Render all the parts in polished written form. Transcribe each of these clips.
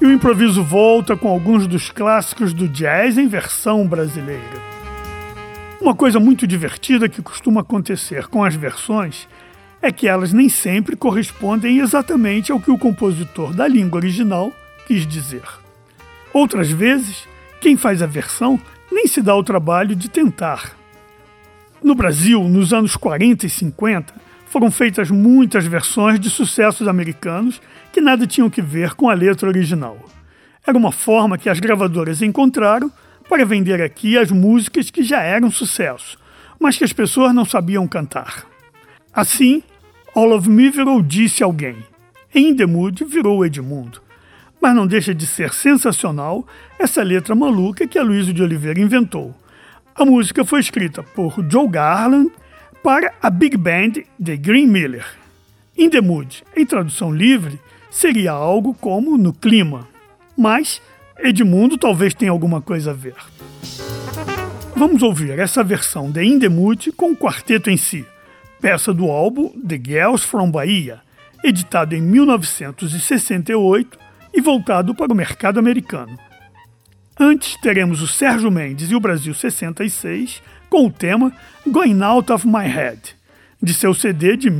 o improviso volta com alguns dos clássicos do jazz em versão brasileira. Uma coisa muito divertida que costuma acontecer com as versões é que elas nem sempre correspondem exatamente ao que o compositor da língua original quis dizer. Outras vezes, quem faz a versão nem se dá o trabalho de tentar. No Brasil, nos anos 40 e 50, foram feitas muitas versões de sucessos americanos que nada tinham que ver com a letra original. Era uma forma que as gravadoras encontraram para vender aqui as músicas que já eram sucesso, mas que as pessoas não sabiam cantar. Assim, All of Me virou Disse Alguém. In the Mood virou Edmundo. Mas não deixa de ser sensacional essa letra maluca que Aloysio de Oliveira inventou. A música foi escrita por Joe Garland para a Big Band de Glenn Miller. In the Mood, em tradução livre, seria algo como No Clima. Mas Edmundo talvez tenha alguma coisa a ver. Vamos ouvir essa versão de In the Mood com o quarteto em si, peça do álbum The Girls from Bahia, editado em 1968 e voltado para o mercado americano. Antes, teremos o Sérgio Mendes e o Brasil 66 com o tema Going Out of My Head, de seu CD de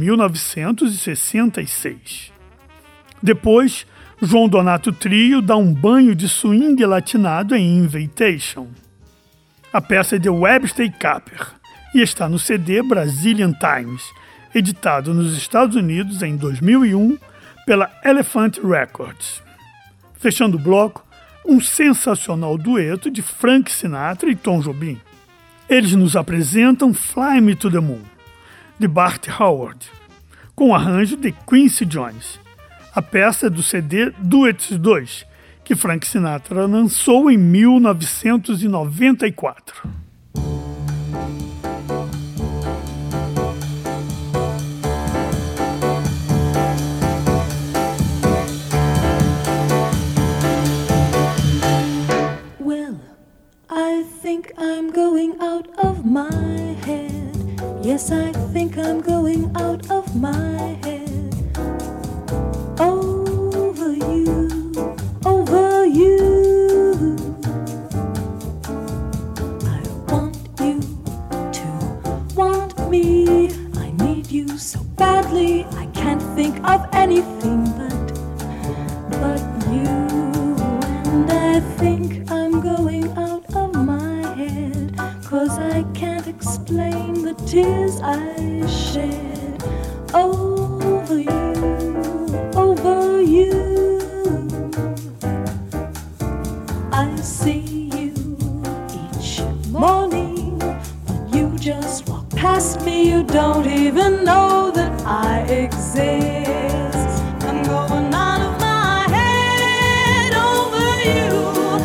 1966. Depois, João Donato Trio dá um banho de swing latinado em Invitation. A peça é de Webster Capper e está no CD Brazilian Times, editado nos Estados Unidos em 2001 pela Elephant Records. Fechando o bloco, um sensacional dueto de Frank Sinatra e Tom Jobim. Eles nos apresentam Fly Me to the Moon, de Bart Howard, com arranjo de Quincy Jones. A peça é do CD Duets 2, que Frank Sinatra lançou em 1994. I think I'm going out of my head. Yes, I think I'm going out of my head. Over you, over you. I want you to want me. I need you so badly. I can't think of anything but you. And I think I'm going out of my head, 'cause I can't explain the tears I shed over you, over you. I see you each morning, but you just walk past me. You don't even know that I exist. I'm going out of my head over you.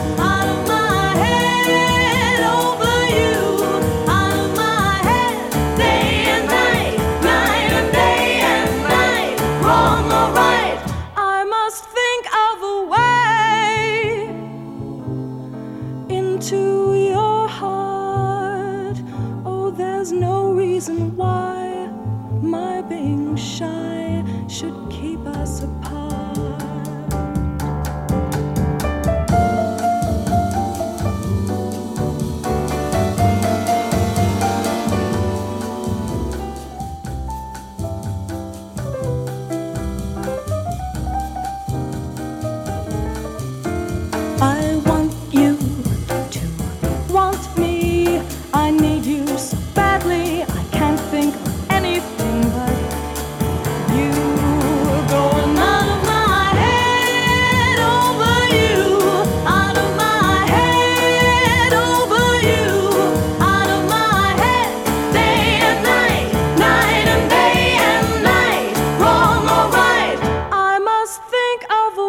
Why my being shy should keep us apart. I want you to want me. I need you so badly. I can't think of anything but you. Going out of my head over you, out of my head over you, out of my head, day and night, night and day and night, wrong or right. I must think of a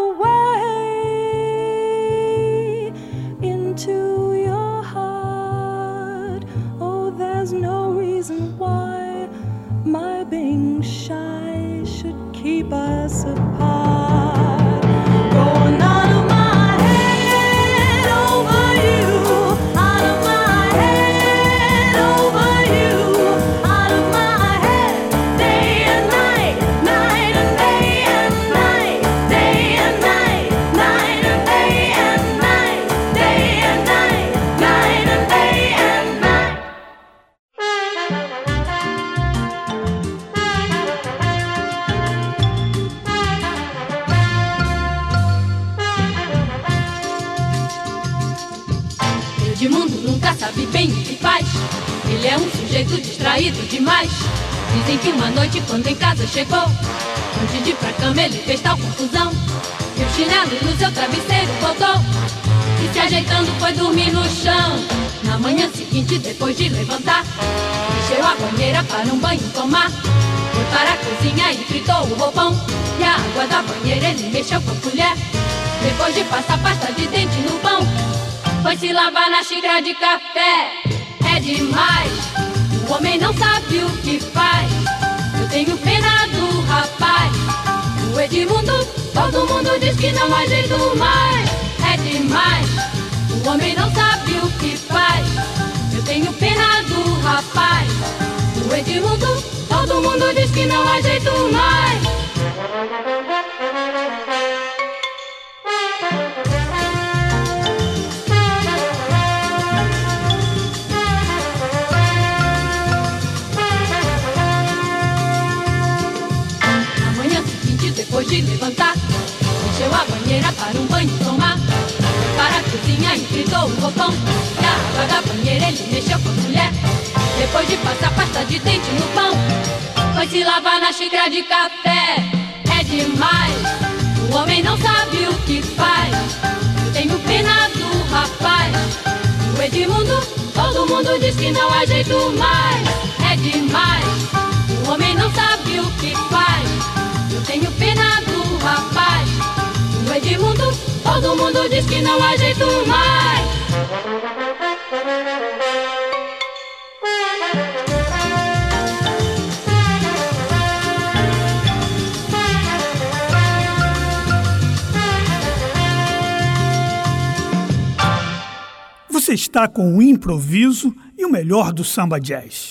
way into your heart. Oh, there's no reason why my being shy should keep us apart. Going out of my head over you, out of my head over you, out of my head, day and night, night and day and night, day and night, night and day. é um sujeito distraído demais. Dizem que uma noite quando em casa chegou, antes de ir pra cama ele fez tal confusão, que o chinelo no seu travesseiro botou e se ajeitando foi dormir no chão. Na manhã seguinte, depois de levantar, encheu a banheira para um banho tomar. Foi para a cozinha e fritou o roupão, e a água da banheira ele mexeu com a colher. Depois de passar pasta de dente no pão, foi se lavar na xícara de café. É demais, o homem não sabe o que faz. Eu tenho pena do rapaz. O Edmundo, todo mundo diz que não há jeito mais. É demais, o homem não sabe o que faz. Eu tenho pena do rapaz. O Edmundo, todo mundo diz que não há jeito mais. Na manhã seguinte, depois de levantar, encheu a banheira para um banho tomar. Foi para a cozinha e fritou o roupão, e a água da banheira ele mexeu com a colher. Depois de passar pasta de dente no pão, foi se lavar na xícara de café. É demais, o homem não sabe o que faz. Eu tenho pena do rapaz. O Edmundo, todo mundo diz que não há jeito mais. É demais, o homem não sabe o que faz. Eu tenho pena do rapaz. O Edmundo, todo mundo diz que não há jeito mais. Você está com o improviso e o melhor do samba jazz.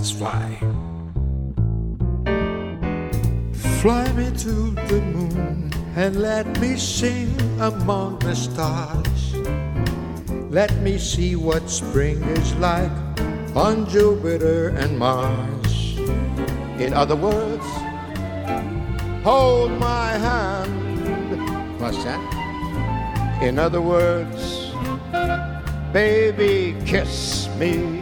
let's fly. Fly me to the moon and let me sing among the stars. Let me see what spring is like on Jupiter and Mars. In other words, hold my hand. What's that? In other words, baby, kiss me.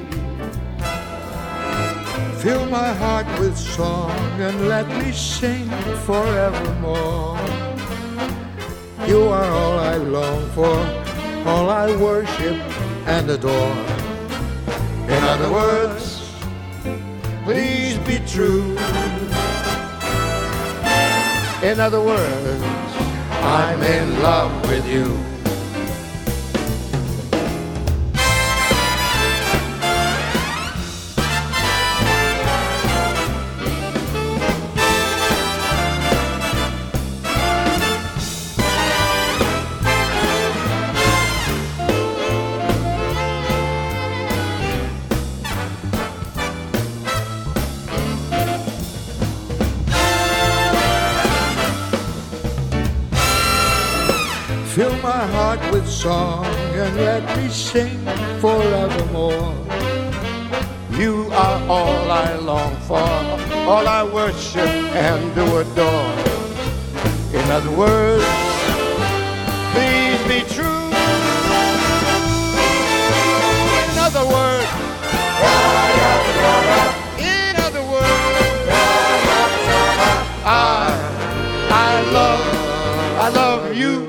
Fill my heart with song and let me sing forevermore. You are all I long for, all I worship and adore. In other words, please be true. In other words, I'm in love with you. Fill my heart with song and let me sing forevermore. You are all I long for, all I worship and do adore. In other words, please be true. In other words, I love you.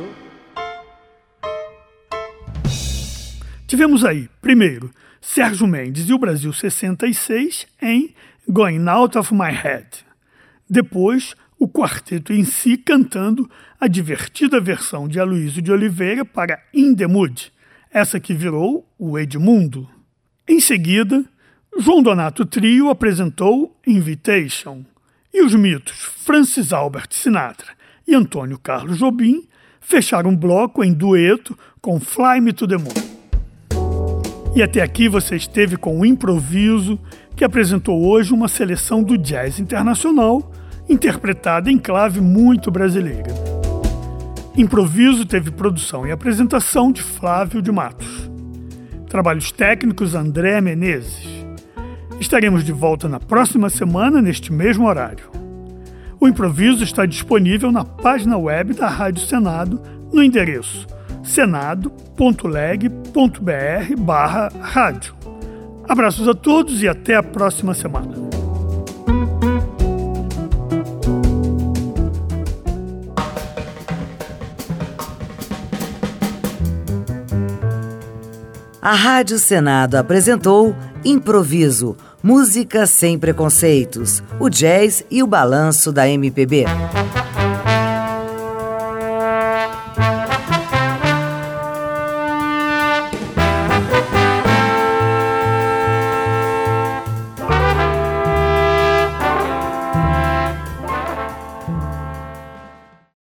Tivemos aí, primeiro, Sérgio Mendes e o Brasil 66 em Going Out of My Head. Depois, o quarteto em si cantando a divertida versão de Aloysio de Oliveira para In the Mood, essa que virou o Edmundo. Em seguida, João Donato Trio apresentou Invitation e os mitos Francis Albert Sinatra e Antônio Carlos Jobim fecharam o bloco em dueto com Fly Me to the Moon. E até aqui você esteve com o Improviso, que apresentou hoje uma seleção do jazz internacional, interpretada em clave muito brasileira. Improviso teve produção e apresentação de Flávio de Matos. Trabalhos técnicos André Menezes. Estaremos de volta na próxima semana, neste mesmo horário. O Improviso está disponível na página web da Rádio Senado, no endereço senado.leg.br/rádio. Abraços a todos e até a próxima semana. A Rádio Senado apresentou Improviso, música sem preconceitos, o jazz e o balanço da MPB.